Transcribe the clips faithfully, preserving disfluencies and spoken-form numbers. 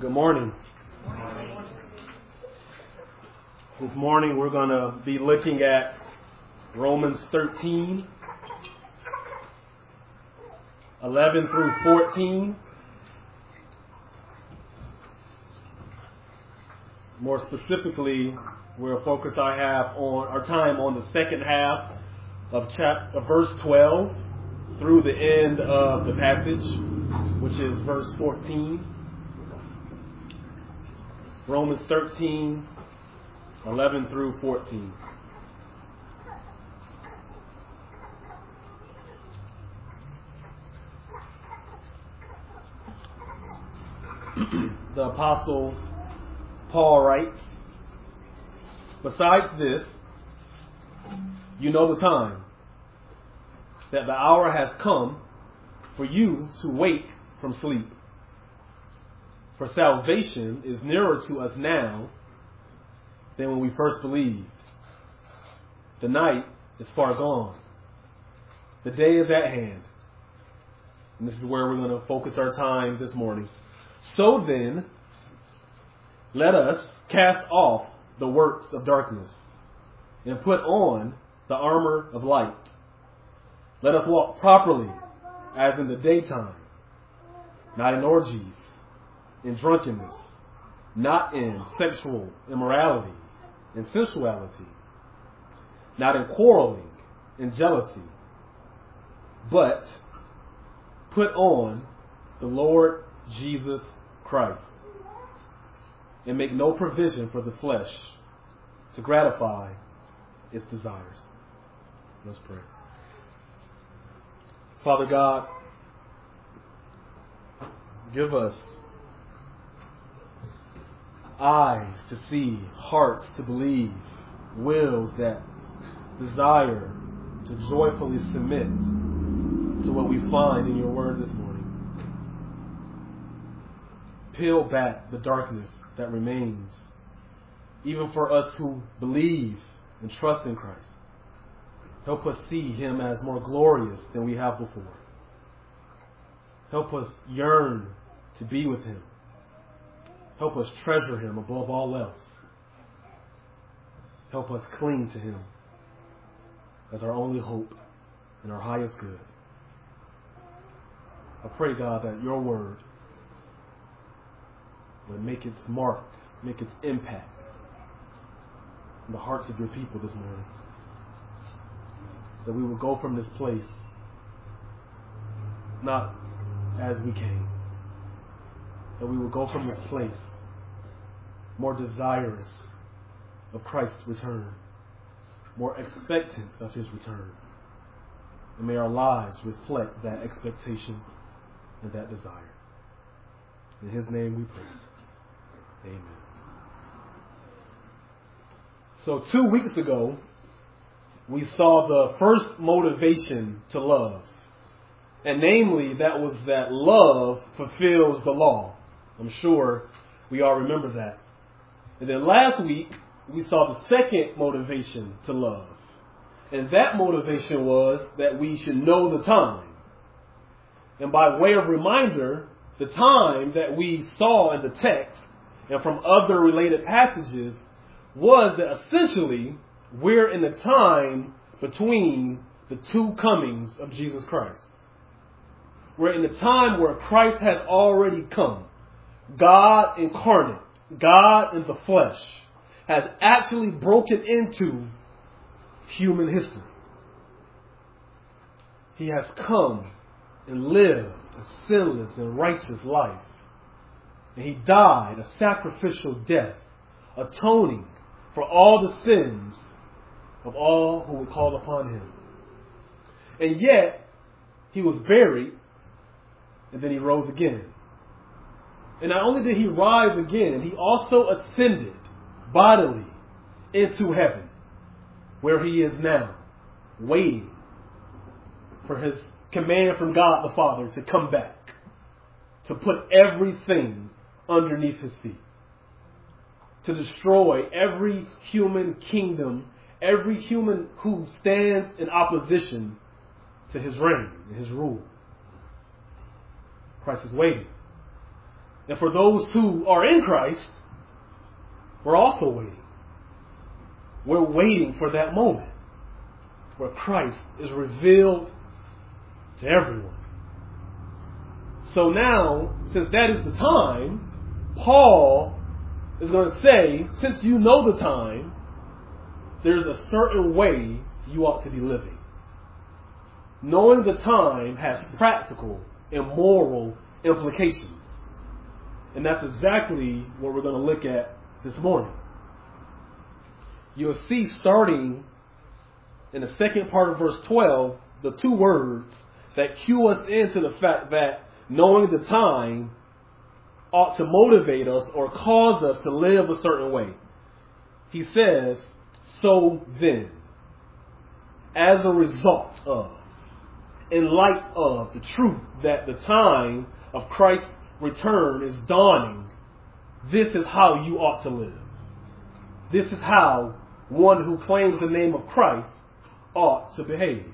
Good morning. This morning we're going to be looking at Romans thirteen, eleven through fourteen. More specifically, we'll focus I have on our time on the second half of chapter, of verse twelve through the end of the passage, which is verse fourteen. Romans thirteen, eleven through fourteen. The Apostle Paul writes, "Besides this, you know the time, that the hour has come for you to wake from sleep. For salvation is nearer to us now than when we first believed. The night is far gone. The day is at hand." And this is where we're going to focus our time this morning. "So then, let us cast off the works of darkness and put on the armor of light. Let us walk properly as in the daytime, not in orgies, in drunkenness, not in sexual immorality and sensuality, not in quarreling and jealousy, but put on the Lord Jesus Christ, and make no provision for the flesh to gratify its desires." Let's pray. Father God, give us eyes to see, hearts to believe, wills that desire to joyfully submit to what we find in your word this morning. Peel back the darkness that remains, even for us who believe and trust in Christ. Help us see him as more glorious than we have before. Help us yearn to be with him. Help us treasure him above all else. Help us cling to him as our only hope and our highest good. I pray, God, that your word would make its mark, make its impact in the hearts of your people this morning. That we will go from this place not as we came. That we will go from this place more desirous of Christ's return, more expectant of his return. And may our lives reflect that expectation and that desire. In his name we pray. Amen. So two weeks ago, we saw the first motivation to love. And namely, that was that love fulfills the law. I'm sure we all remember that. And then last week, we saw the second motivation to love. And that motivation was that we should know the time. And by way of reminder, the time that we saw in the text and from other related passages was that essentially we're in the time between the two comings of Jesus Christ. We're in the time where Christ has already come. God incarnate, God in the flesh, has actually broken into human history. He has come and lived a sinless and righteous life. And he died a sacrificial death, atoning for all the sins of all who would call upon him. And yet, he was buried, and then he rose again. And not only did he rise again, he also ascended bodily into heaven, where he is now, waiting for his command from God the Father to come back, to put everything underneath his feet, to destroy every human kingdom, every human who stands in opposition to his reign and his rule. Christ is waiting. And for those who are in Christ, we're also waiting. We're waiting for that moment where Christ is revealed to everyone. So now, since that is the time, Paul is going to say, since you know the time, there's a certain way you ought to be living. Knowing the time has practical and moral implications. And that's exactly what we're going to look at this morning. You'll see starting in the second part of verse twelve, the two words that cue us into the fact that knowing the time ought to motivate us or cause us to live a certain way. He says, so then, as a result of, in light of the truth that the time of Christ's return is dawning, this is how you ought to live. This is how one who claims the name of Christ ought to behave.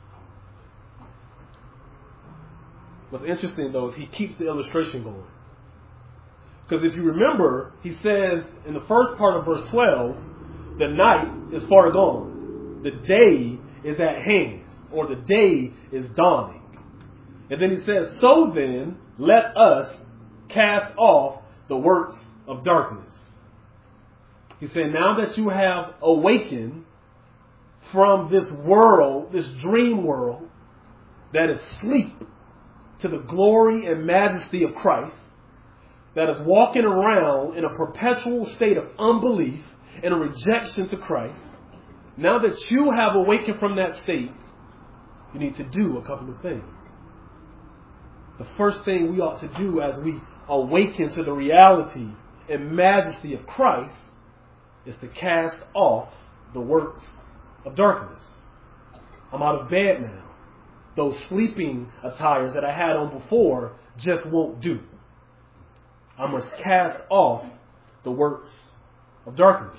What's interesting, though, is he keeps the illustration going. Because if you remember, he says in the first part of verse twelve, the night is far gone. The day is at hand, or the day is dawning. And then he says, so then, let us cast off the works of darkness. He said, now that you have awakened from this world, this dream world that is asleep to the glory and majesty of Christ, that is walking around in a perpetual state of unbelief and a rejection to Christ, now that you have awakened from that state, you need to do a couple of things. The first thing we ought to do as we awaken to the reality and majesty of Christ is to cast off the works of darkness. I'm out of bed now. Those sleeping attires that I had on before just won't do. I must cast off the works of darkness.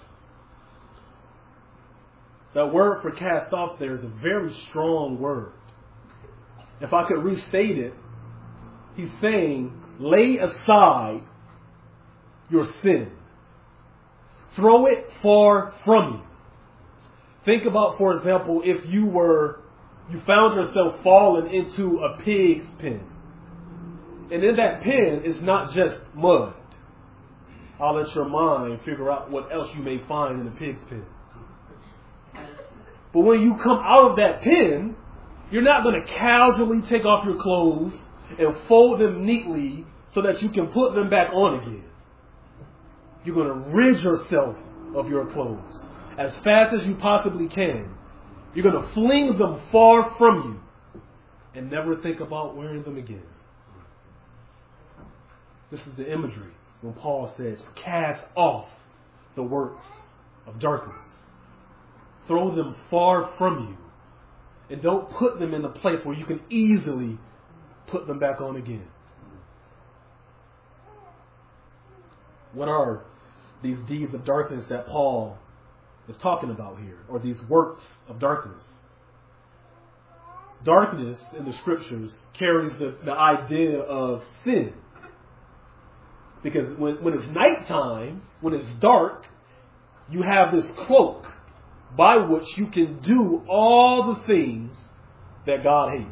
That word for cast off there is a very strong word. If I could restate it, he's saying, lay aside your sin. Throw it far from you. Think about, for example, if you were, you found yourself falling into a pig's pen. And in that pen is not just mud. I'll let your mind figure out what else you may find in a pig's pen. But when you come out of that pen, you're not going to casually take off your clothes and fold them neatly so that you can put them back on again. You're going to rid yourself of your clothes as fast as you possibly can. You're going to fling them far from you and never think about wearing them again. This is the imagery when Paul says, cast off the works of darkness. Throw them far from you. And don't put them in a place where you can easily put them back on again. What are these deeds of darkness that Paul is talking about here? Or these works of darkness? Darkness in the scriptures carries the, the idea of sin. Because when, when it's nighttime, when it's dark, you have this cloak by which you can do all the things that God hates.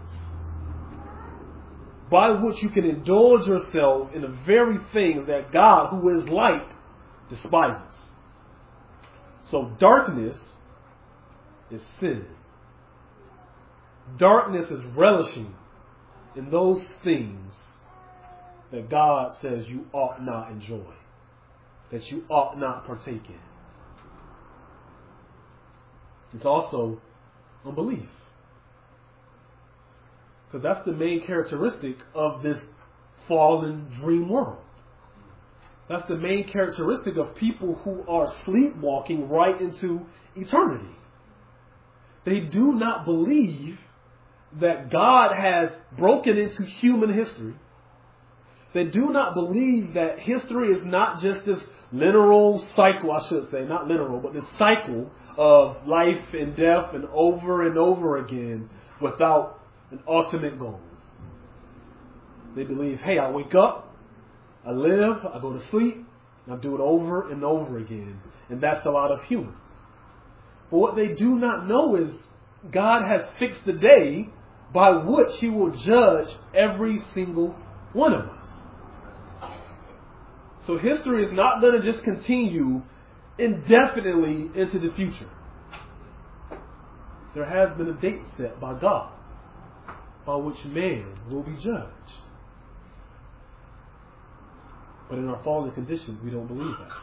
By which you can indulge yourself in the very things that God, who is light, despises. So darkness is sin. Darkness is relishing in those things that God says you ought not enjoy, that you ought not partake in. It's also unbelief. Because that's the main characteristic of this fallen dream world. That's the main characteristic of people who are sleepwalking right into eternity. They do not believe that God has broken into human history. They do not believe that history is not just this literal cycle, I should say, not literal, but this cycle of life and death and over and over again without an ultimate goal. They believe, hey, I wake up, I live, I go to sleep, and I do it over and over again. And that's a lot of humans. But what they do not know is God has fixed the day by which He will judge every single one of us. So history is not going to just continue indefinitely into the future. There has been a date set by God by which man will be judged. But in our fallen conditions, we don't believe that.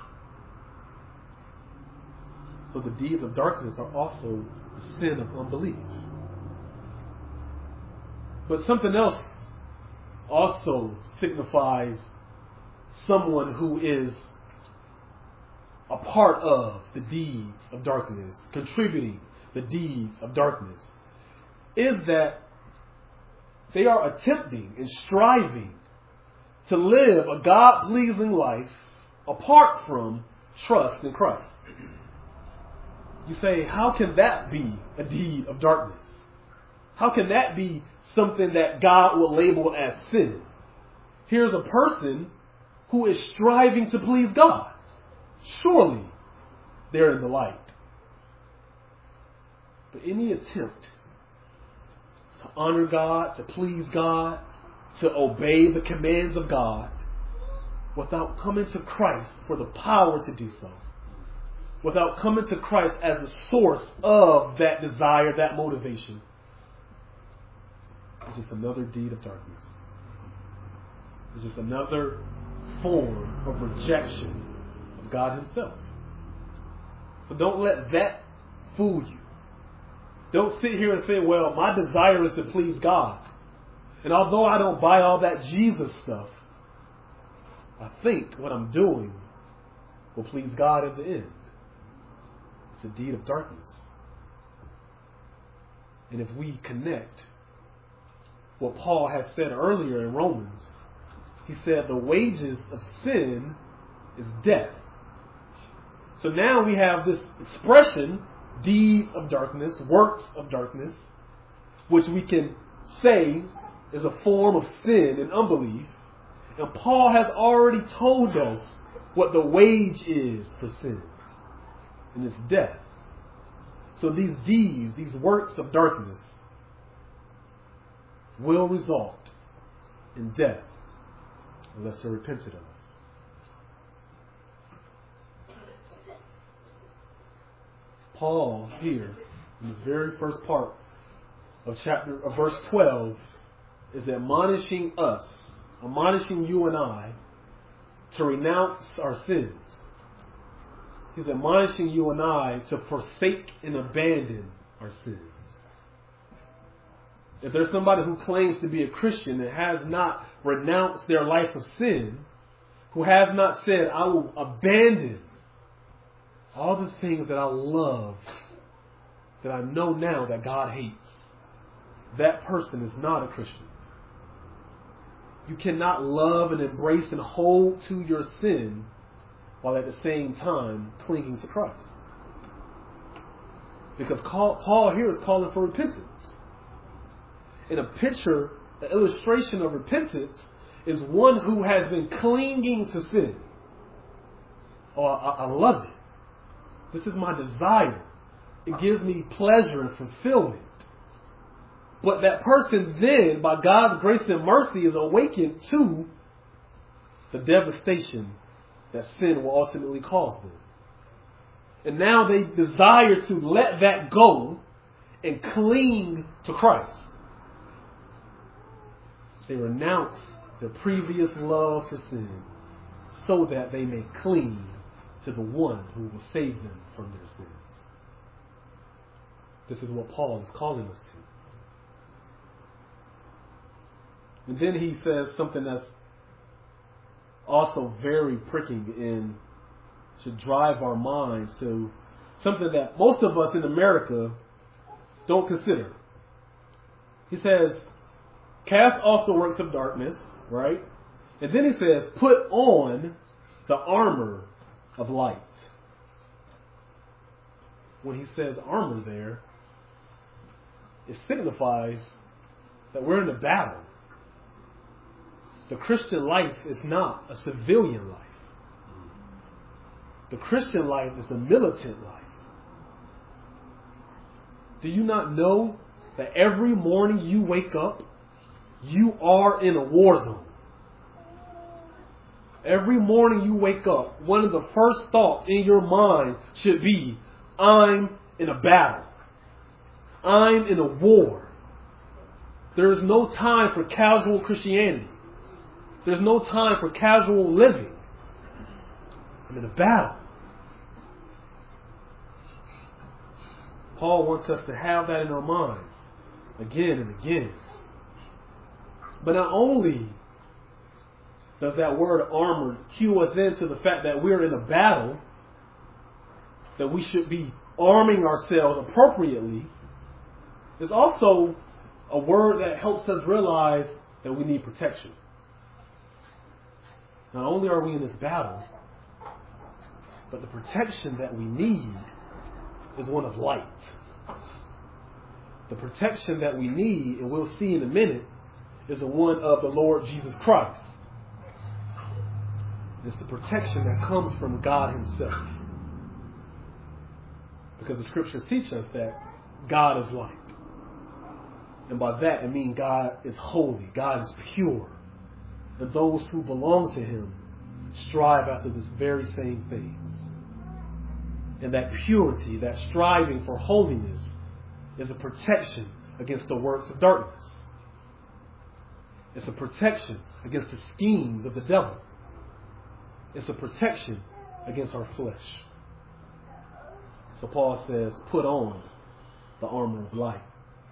So the deeds of darkness are also the sin of unbelief. But something else also signifies someone who is a part of the deeds of darkness, contributing the deeds of darkness, is that they are attempting and striving to live a God-pleasing life apart from trust in Christ. You say, how can that be a deed of darkness? How can that be something that God will label as sin? Here's a person who is striving to please God. Surely they're in the light. But any attempt to honor God, to please God, to obey the commands of God without coming to Christ for the power to do so, without coming to Christ as the source of that desire, that motivation, it's just another deed of darkness. It's just another form of rejection of God Himself. So don't let that fool you. Don't sit here and say, well, my desire is to please God. And although I don't buy all that Jesus stuff, I think what I'm doing will please God in the end. It's a deed of darkness. And if we connect what Paul has said earlier in Romans, he said the wages of sin is death. So now we have this expression, deeds of darkness, works of darkness, which we can say is a form of sin and unbelief. And Paul has already told us what the wage is for sin. And it's death. So these deeds, these works of darkness, will result in death unless they're repented of. Paul here, in this very first part of chapter of verse twelve, is admonishing us, admonishing you and I, to renounce our sins. He's admonishing you and I to forsake and abandon our sins. If there's somebody who claims to be a Christian and has not renounced their life of sin, who has not said, I will abandon all the things that I love, that I know now that God hates, that person is not a Christian. You cannot love and embrace and hold to your sin while at the same time clinging to Christ. Because Paul here is calling for repentance. And a picture, an illustration of repentance, is one who has been clinging to sin. Oh, I, I love it. This is my desire. It gives me pleasure and fulfillment. But that person then, by God's grace and mercy, is awakened to the devastation that sin will ultimately cause them. And now they desire to let that go and cling to Christ. They renounce their previous love for sin so that they may cling to the one who will save them from their sins. This is what Paul is calling us to. And then he says something that's also very pricking and should drive our minds to something that most of us in America don't consider. He says, cast off the works of darkness, right? And then he says, put on the armor of light. When he says armor there, it signifies that we're in a battle. the Christian life is not a civilian life. The Christian life is a militant life. Do you not know that every morning you wake up, you are in a war zone? Every morning you wake up, one of the first thoughts in your mind should be, I'm in a battle. I'm in a war. There is no time for casual Christianity. There's no time for casual living. I'm in a battle. Paul wants us to have that in our minds again and again. But not only does that word armored cue us into the fact that we're in a battle, that we should be arming ourselves appropriately, there's also a word that helps us realize that we need protection. Not only are we in this battle, but the protection that we need is one of light. The protection that we need, and we'll see in a minute, is the one of the Lord Jesus Christ. It's the protection that comes from God Himself. Because the scriptures teach us that God is light. And by that, it means God is holy. God is pure. And those who belong to Him strive after this very same things. And that purity, that striving for holiness, is a protection against the works of darkness. It's a protection against the schemes of the devil. It's a protection against our flesh. So Paul says, put on the armor of light.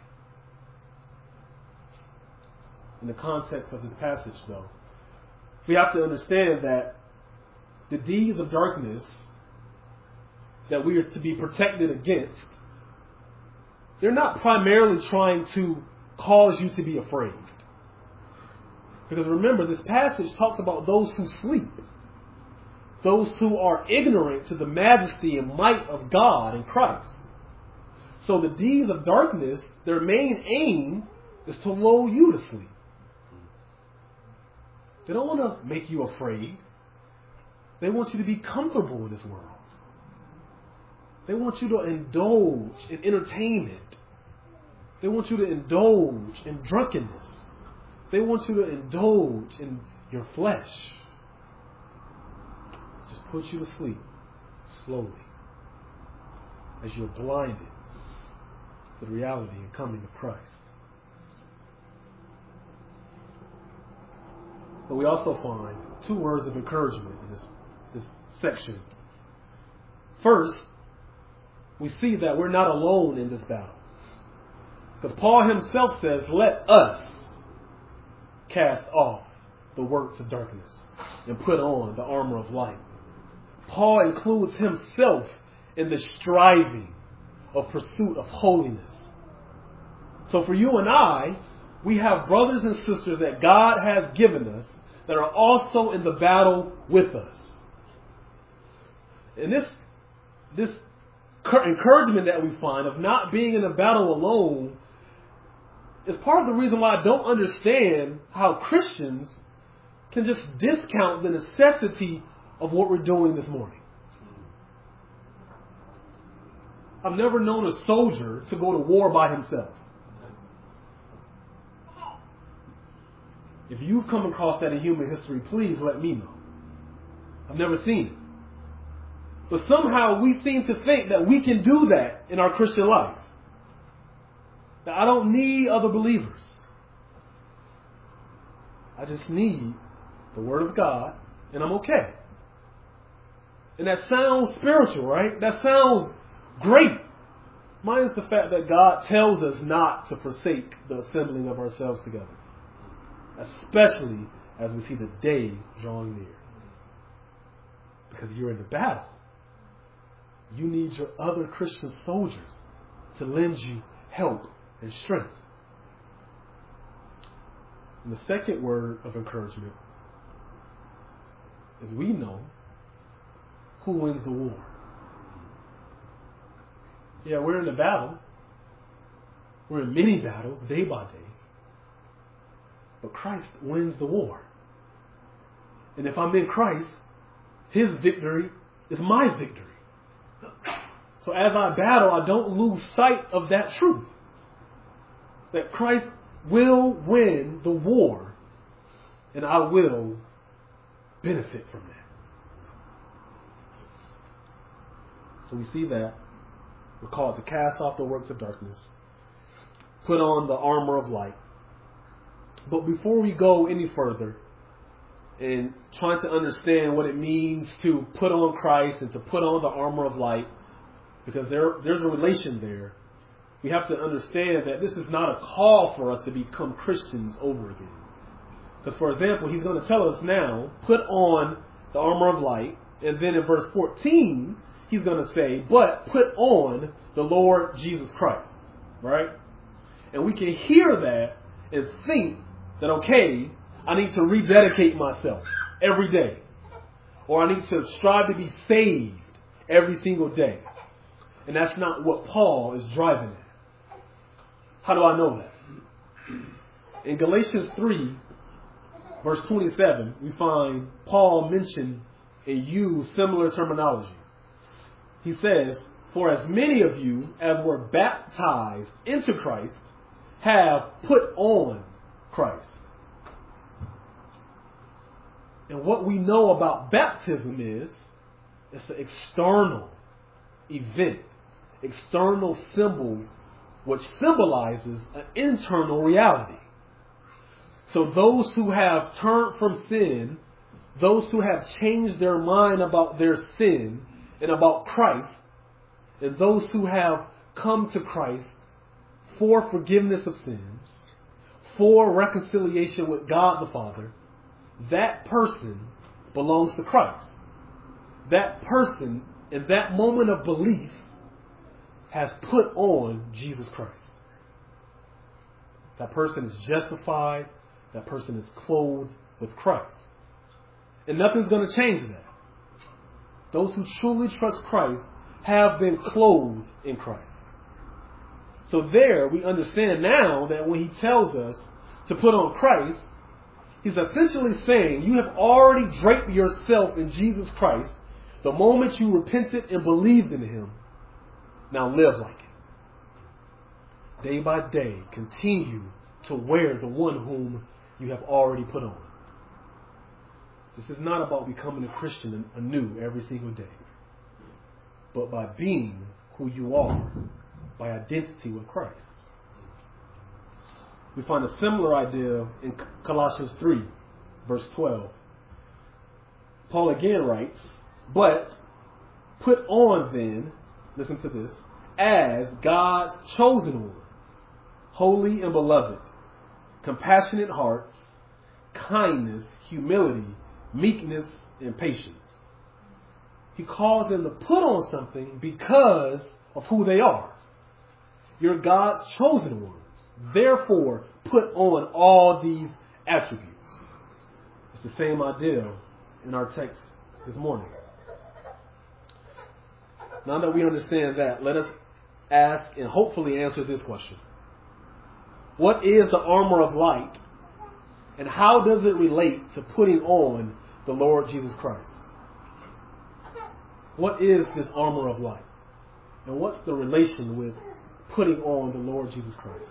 In the context of this passage, though, we have to understand that the deeds of darkness that we are to be protected against, they're not primarily trying to cause you to be afraid. Because remember, this passage talks about those who sleep, those who are ignorant to the majesty and might of God in Christ. So the deeds of darkness, their main aim is to lull you to sleep. They don't want to make you afraid. They want you to be comfortable in this world. They want you to indulge in entertainment. They want you to indulge in drunkenness. They want you to indulge in your flesh. Just put you to sleep slowly as you're blinded to the reality and coming of Christ. But we also find two words of encouragement in this, this section. First, we see that we're not alone in this battle. Because Paul himself says, let us cast off the works of darkness and put on the armor of light. Paul includes himself in the striving of pursuit of holiness. So for you and I, we have brothers and sisters that God has given us that are also in the battle with us. And this, this encouragement that we find of not being in a battle alone is part of the reason why I don't understand how Christians can just discount the necessity of what we're doing this morning. I've never known a soldier to go to war by himself. If you've come across that in human history, please let me know. I've never seen it. But somehow we seem to think that we can do that in our Christian life. That I don't need other believers. I just need the Word of God and I'm okay. And that sounds spiritual, right? That sounds great. Minus the fact that God tells us not to forsake the assembling of ourselves together. Especially as we see the day drawing near. Because you're in the battle. You need your other Christian soldiers to lend you help and strength. And the second word of encouragement is we know who wins the war. Yeah, we're in the battle. We're in many battles, day by day. But Christ wins the war. And if I'm in Christ, his victory is my victory. So as I battle, I don't lose sight of that truth. That Christ will win the war, and I will benefit from that. So we see that. We're called to cast off the works of darkness, put on the armor of light. But before we go any further in trying to understand what it means to put on Christ and to put on the armor of light, because there, there's a relation there, we have to understand that this is not a call for us to become Christians over again. Because, for example, he's going to tell us now, put on the armor of light. And then in verse fourteen, he's going to say, but put on the Lord Jesus Christ. Right? And we can hear that and think that, okay, I need to rededicate myself every day. Or I need to strive to be saved every single day. And that's not what Paul is driving at. How do I know that? In Galatians three, verse twenty-seven, we find Paul mention and use similar terminology. He says, for as many of you as were baptized into Christ have put on Christ. And what we know about baptism is it's an external event, external symbol, which symbolizes an internal reality. So those who have turned from sin, those who have changed their mind about their sin and about Christ, and those who have come to Christ for forgiveness of sins, for reconciliation with God the Father, that person belongs to Christ. That person, in that moment of belief, has put on Jesus Christ. That person is justified. That person is clothed with Christ. And nothing's going to change that. Those who truly trust Christ have been clothed in Christ. So there we understand now that when he tells us to put on Christ, he's essentially saying you have already draped yourself in Jesus Christ the moment you repented and believed in him. Now live like it. Day by day, continue to wear the one whom you have already put on. This is not about becoming a Christian anew every single day, but by being who you are, by identity with Christ. We find a similar idea in Colossians three, verse twelve. Paul again writes, but put on then, listen to this, as God's chosen ones, holy and beloved, compassionate hearts, kindness, humility, meekness, and patience. He calls them to put on something because of who they are. You're God's chosen ones. Therefore, put on all these attributes. It's the same idea in our text this morning. Now that we understand that, let us ask and hopefully answer this question. What is the armor of light, and how does it relate to putting on the Lord Jesus Christ? What is this armor of light? And what's the relation with putting on the Lord Jesus Christ?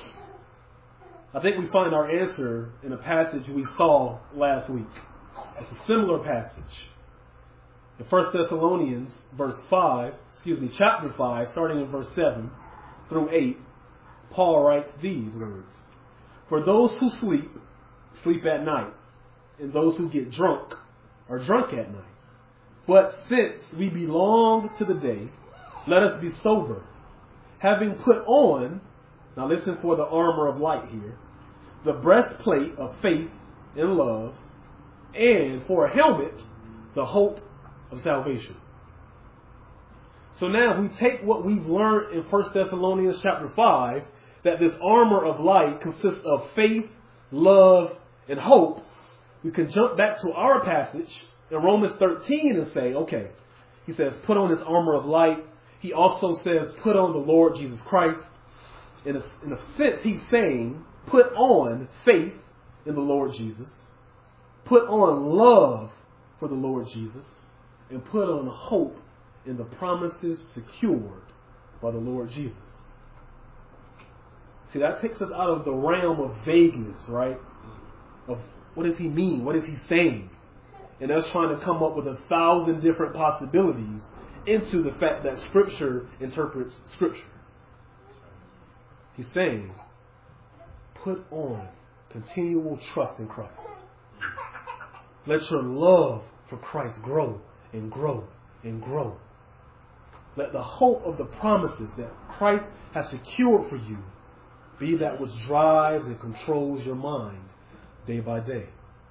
I think we find our answer in a passage we saw last week. It's a similar passage. In First Thessalonians, verse five, excuse me, chapter five, starting in verse seven through eight, Paul writes these words. For those who sleep, sleep at night, and those who get drunk are drunk at night. But since we belong to the day, let us be sober, having put on, now listen for the armor of light here, the breastplate of faith and love, and for a helmet, the hope of salvation. So now we take what we've learned in First Thessalonians chapter five, that this armor of light consists of faith, love, and hope. We can jump back to our passage in Romans thirteen and say, okay, he says, put on this armor of light. He also says, put on the Lord Jesus Christ. In a, in a sense, he's saying, put on faith in the Lord Jesus. Put on love for the Lord Jesus, and put on hope in the promises secured by the Lord Jesus. See, that takes us out of the realm of vagueness, right? Of what does he mean? What is he saying? And us trying to come up with a thousand different possibilities into the fact that Scripture interprets Scripture. He's saying, put on continual trust in Christ. Let your love for Christ grow and grow and grow. Let the hope of the promises that Christ has secured for you be that which drives and controls your mind day by day.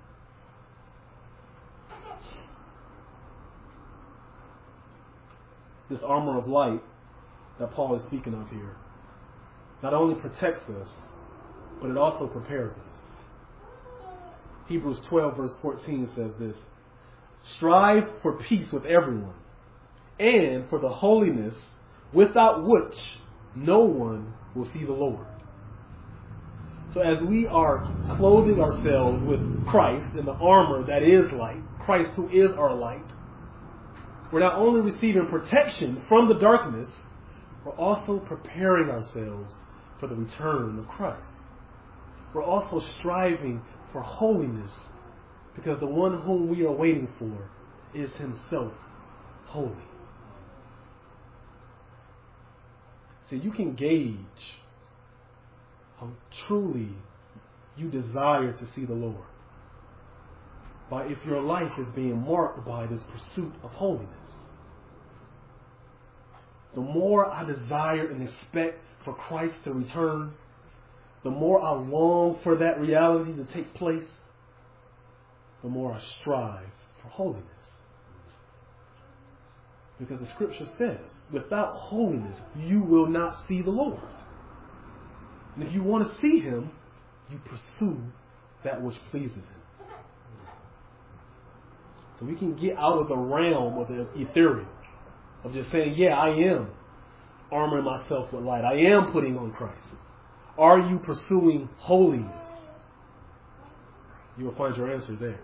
This armor of light that Paul is speaking of here not only protects us, but it also prepares us. Hebrews twelve verse fourteen says this: strive for peace with everyone, and for the holiness without which no one will see the Lord. So as we are clothing ourselves with Christ in the armor that is light, Christ who is our light, we're not only receiving protection from the darkness, we're also preparing ourselves for the return of Christ. We're also striving for holiness, because the one whom we are waiting for is himself holy. So you can gauge how truly you desire to see the Lord by if your life is being marked by this pursuit of holiness. The more I desire and expect for Christ to return, the more I long for that reality to take place, the more I strive for holiness. Because the Scripture says, without holiness, you will not see the Lord. And if you want to see him, you pursue that which pleases him. So we can get out of the realm of the ethereal, of just saying, yeah, I am armoring myself with light. I am putting on Christ. Are you pursuing holiness? You will find your answer there.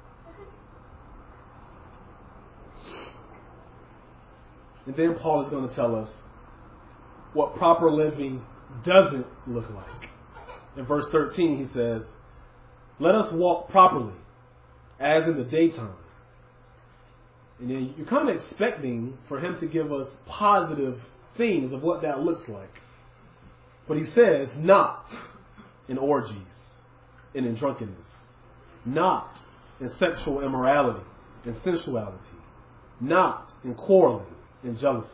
And then Paul is going to tell us what proper living doesn't look like. In verse thirteen, he says, let us walk properly, as in the daytime. And then you're kind of expecting for him to give us positive things of what that looks like. But he says, not in orgies and in drunkenness, not in sexual immorality and sensuality, not in quarreling and jealousy.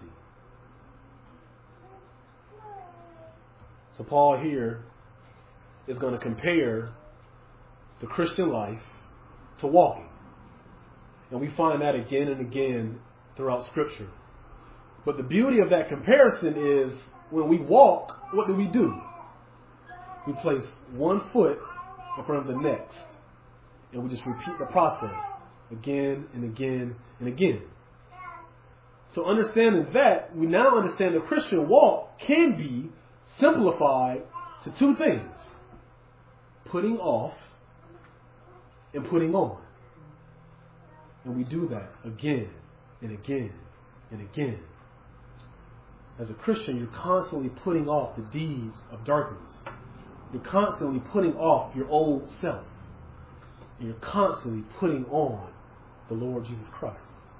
So Paul here is going to compare the Christian life to walking. And we find that again and again throughout Scripture. But the beauty of that comparison is when we walk, what do we do? We place one foot in front of the next. And we just repeat the process again and again and again. So understanding that, we now understand the Christian walk can be simplified to two things: putting off and putting on. And we do that again and again and again. As a Christian, you're constantly putting off the deeds of darkness. You're constantly putting off your old self. And you're constantly putting on the Lord Jesus Christ.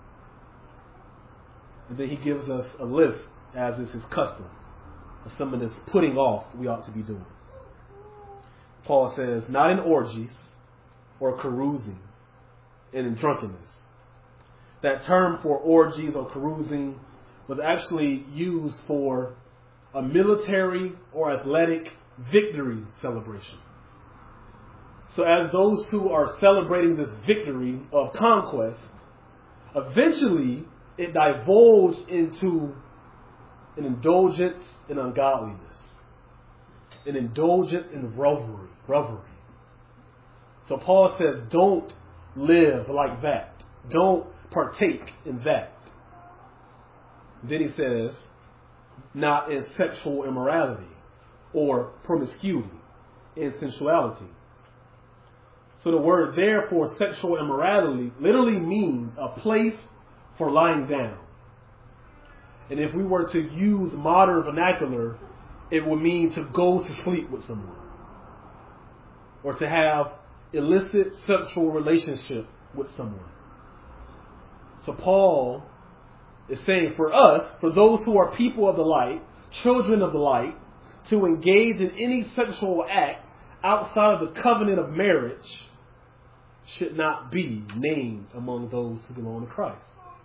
And then he gives us a list, as is his custom, of some of this putting off we ought to be doing. Paul says, not in orgies or carousing and in drunkenness. That term for orgies or carousing was actually used for a military or athletic victory celebration. So as those who are celebrating this victory of conquest, eventually it divulged into an indulgence in ungodliness, an indulgence in revelry, revelry. So Paul says, don't live like that. Don't partake in that. Then he says, not in sexual immorality or promiscuity and sensuality. So the word there for sexual immorality literally means a place for lying down. And if we were to use modern vernacular, it would mean to go to sleep with someone, or to have illicit sexual relationship with someone. So Paul is saying for us, for those who are people of the light, children of the light, to engage in any sexual act outside of the covenant of marriage should not be named among those who belong to Christ.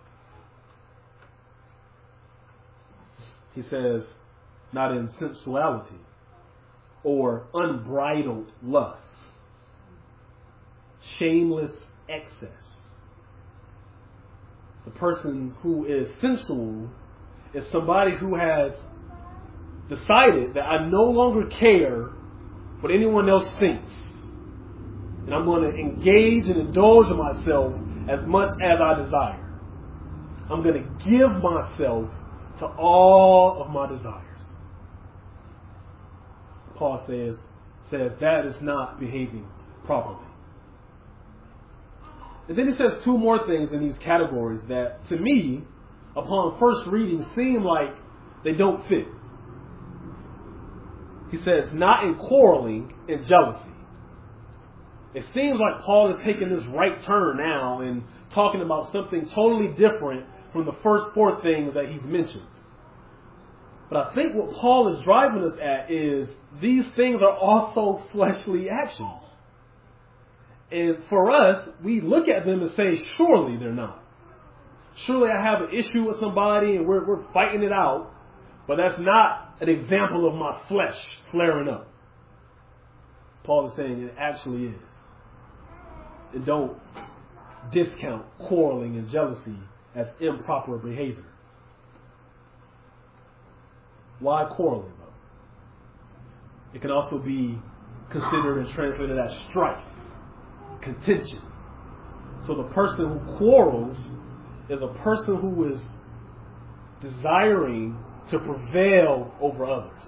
He says, not in sensuality or unbridled lust, shameless excess. The person who is sensual is somebody who has decided that I no longer care what anyone else thinks, and I'm going to engage and indulge in myself as much as I desire. I'm going to give myself to all of my desires. Paul says, says that is not behaving properly. And then he says two more things in these categories that, to me, upon first reading, seem like they don't fit. He says, not in quarreling and jealousy. It seems like Paul is taking this right turn now and talking about something totally different from the first four things that he's mentioned. But I think what Paul is driving us at is these things are also fleshly actions. And for us, we look at them and say, surely they're not. Surely I have an issue with somebody and we're, we're fighting it out, but that's not an example of my flesh flaring up. Paul is saying it actually is. And don't discount quarreling and jealousy as improper behavior. Why quarreling, though? It can also be considered and translated as strife, contention. So the person who quarrels is a person who is desiring to prevail over others.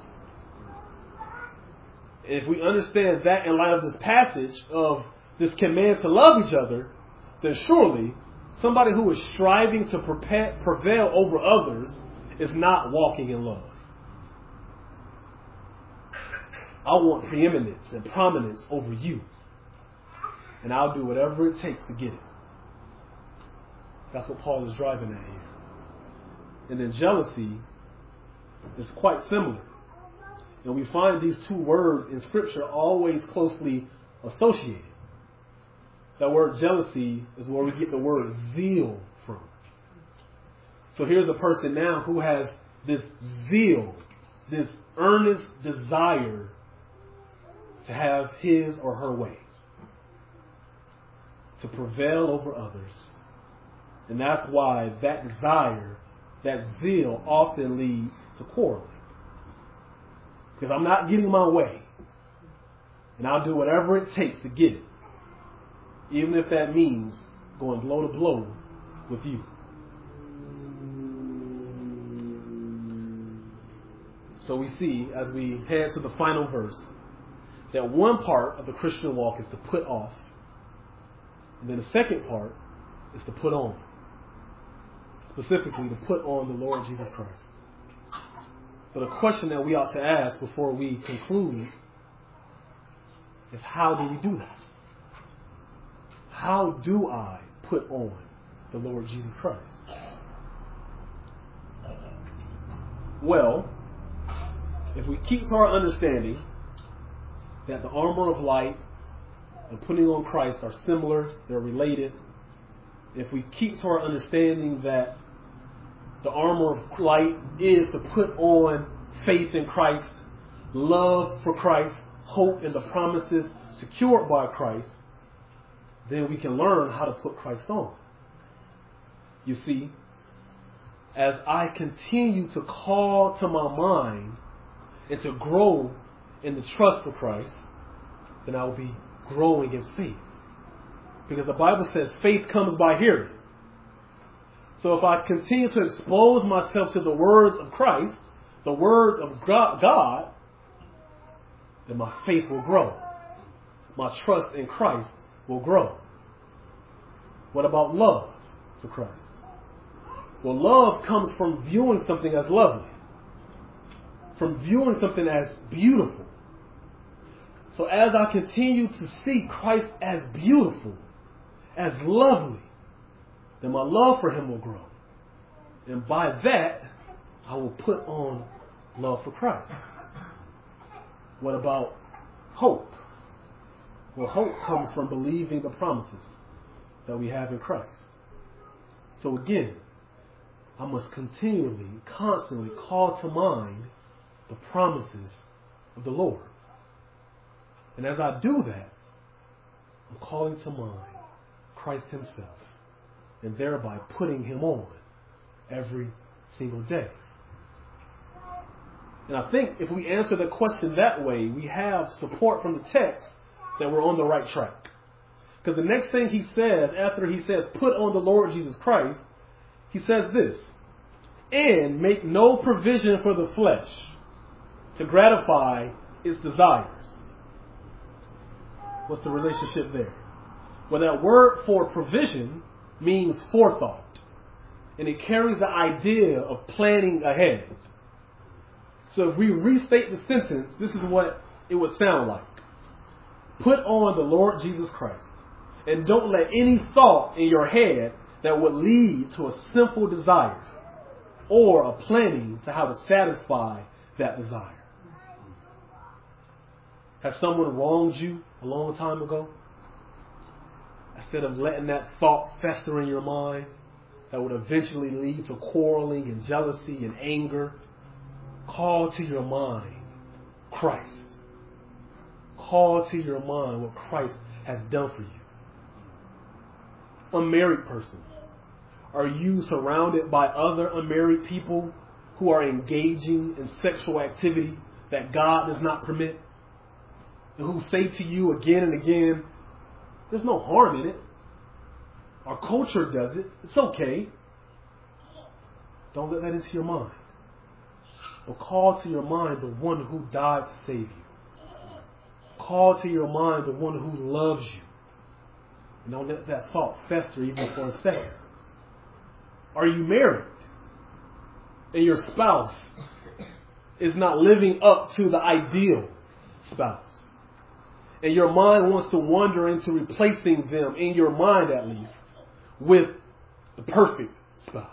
If we understand that in light of this passage of this command to love each other, then surely somebody who is striving to prevail over others is not walking in love. I want preeminence and prominence over you, and I'll do whatever it takes to get it. That's what Paul is driving at here. And then jealousy is quite similar. And we find these two words in Scripture always closely associated. That word jealousy is where we get the word zeal from. So here's a person now who has this zeal, this earnest desire to have his or her way, to prevail over others. And that's why that desire, that zeal often leads to quarreling. Because I'm not getting my way, and I'll do whatever it takes to get it, even if that means going blow to blow with you. So we see, as we head to the final verse, that one part of the Christian walk is to put off, and then the second part is to put on. Specifically, to put on the Lord Jesus Christ. But a question that we ought to ask before we conclude is, how do we do that? How do I put on the Lord Jesus Christ? Well, if we keep to our understanding that the armor of light and putting on Christ are similar, they're related, if we keep to our understanding that the armor of light is to put on faith in Christ, love for Christ, hope in the promises secured by Christ, then we can learn how to put Christ on. You see, as I continue to call to my mind and to grow in the trust for Christ, then I will be growing in faith. Because the Bible says faith comes by hearing. So if I continue to expose myself to the words of Christ, the words of God, then my faith will grow. My trust in Christ will grow. What about love for Christ? Well, love comes from viewing something as lovely, from viewing something as beautiful. So as I continue to see Christ as beautiful, as lovely, then my love for him will grow. And by that, I will put on love for Christ. What about hope? Well, hope comes from believing the promises that we have in Christ. So again, I must continually, constantly call to mind the promises of the Lord. And as I do that, I'm calling to mind Christ himself, and thereby putting him on every single day. And I think if we answer the question that way, we have support from the text that we're on the right track. Because the next thing he says, after he says, put on the Lord Jesus Christ, he says this, and make no provision for the flesh to gratify its desires. What's the relationship there? Well, that word for provision means forethought. And it carries the idea of planning ahead. So if we restate the sentence, this is what it would sound like. Put on the Lord Jesus Christ. And don't let any thought in your head that would lead to a simple desire or a planning to how to satisfy that desire. Has someone wronged you a long time ago? Instead of letting that thought fester in your mind that would eventually lead to quarreling and jealousy and anger, call to your mind Christ. Call to your mind what Christ has done for you. Unmarried person, are you surrounded by other unmarried people who are engaging in sexual activity that God does not permit? And who say to you again and again, there's no harm in it. Our culture does it. It's okay. Don't let that into your mind. But call to your mind the one who died to save you. Call to your mind the one who loves you. And don't let that thought fester even for a second. Are you married? And your spouse is not living up to the ideal spouse. And your mind wants to wander into replacing them, in your mind at least, with the perfect spouse.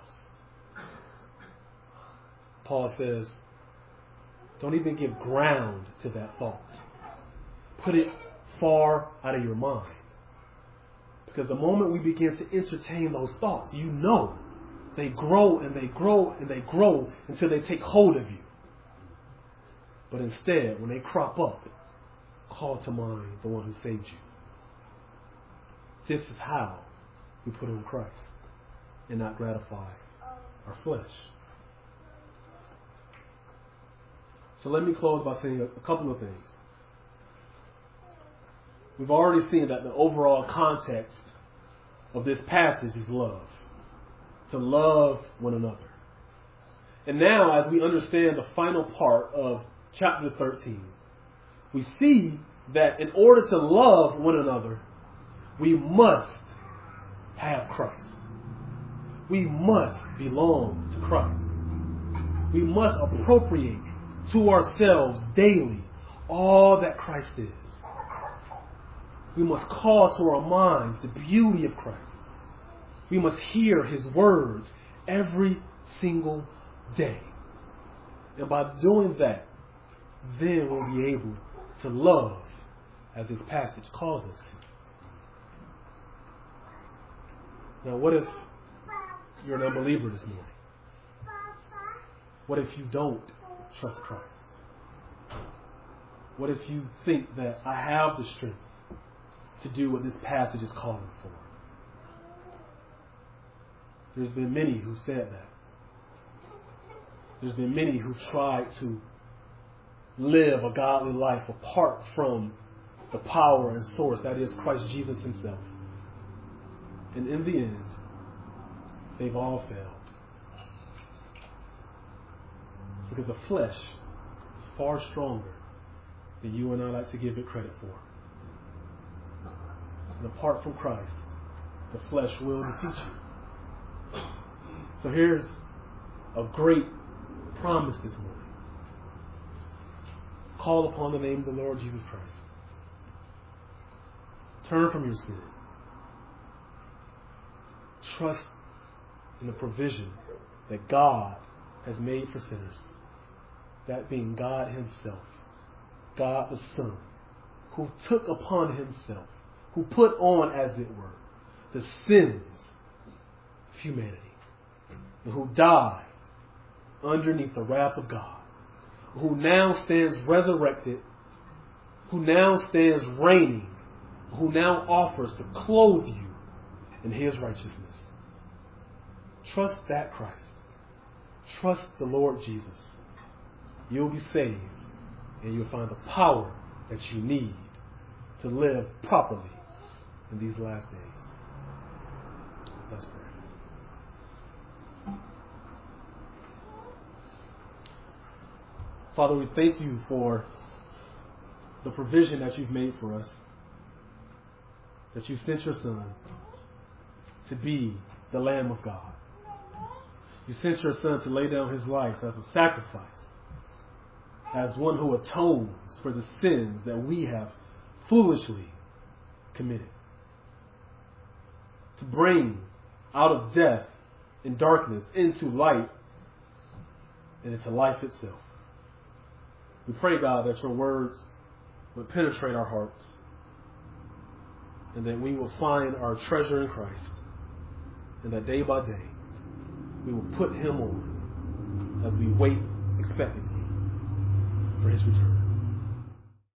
Paul says, don't even give ground to that thought. Put it far out of your mind. Because the moment we begin to entertain those thoughts, you know they grow and they grow and they grow until they take hold of you. But instead, when they crop up, call to mind the one who saved you. This is how we put on Christ and not gratify our flesh. So let me close by saying a couple of things. We've already seen that the overall context of this passage is love. To love one another. And now, as we understand the final part of chapter thirteen, we see that in order to love one another, we must have Christ. We must belong to Christ. We must appropriate to ourselves daily all that Christ is. We must call to our minds the beauty of Christ. We must hear his words every single day. And by doing that, then we'll be able to love as this passage calls us to. Now, what if you're an unbeliever this morning? What if you don't trust Christ? What if you think that I have the strength to do what this passage is calling for? There's been many who said that. There's been many who tried to live a godly life apart from the power and source that is Christ Jesus himself. And in the end, they've all failed. Because the flesh is far stronger than you and I like to give it credit for. And apart from Christ, the flesh will defeat you. So here's a great promise this morning. Call upon the name of the Lord Jesus Christ. Turn from your sin. Trust in the provision that God has made for sinners. That being God himself, God the Son, who took upon himself, who put on, as it were, the sins of humanity, and who died underneath the wrath of God, who now stands resurrected, who now stands reigning, who now offers to clothe you in his righteousness. Trust that Christ. Trust the Lord Jesus. You'll be saved, and you'll find the power that you need to live properly in these last days. Let's pray. Father, we thank you for the provision that you've made for us, that you sent your Son to be the Lamb of God. You sent your Son to lay down his life as a sacrifice, as one who atones for the sins that we have foolishly committed, to bring out of death and darkness into light and into life itself. We pray, God, that your words would penetrate our hearts, and that we will find our treasure in Christ, and that day by day we will put him on as we wait expectantly for his return.